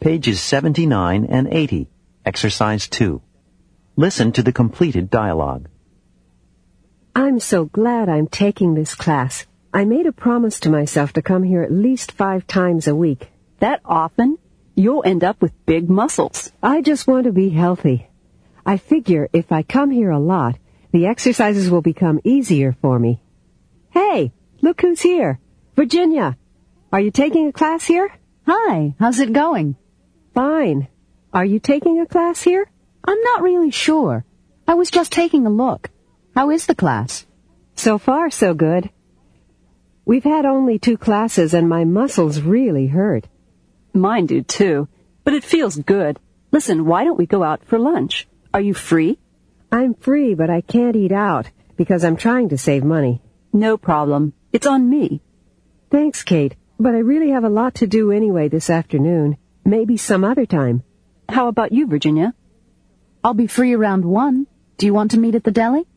Pages 79 and 80, Exercise 2. Listen to the completed dialogue. I'm so glad I'm taking this class. I made a promise to myself to come here at least 5 times a week. That often? You'll end up with big muscles. I just want to be healthy. I figure if I come here a lot, the exercises will become easier for me. Hey, look who's here. Virginia, are you taking a class here? Hi, how's it going? Fine. Are you taking a class here? I'm not really sure. I was just taking a look. How is the class? So far, so good. We've had only 2 classes and my muscles really hurt. Mine do too, but it feels good. Listen, why don't we go out for lunch? Are you free? I'm free, but I can't eat out because I'm trying to save money. No problem. It's on me. Thanks, Kate, but I really have a lot to do anyway this afternoon. Maybe some other time. How about you, Virginia? I'll be free around 1. Do you want to meet at the deli?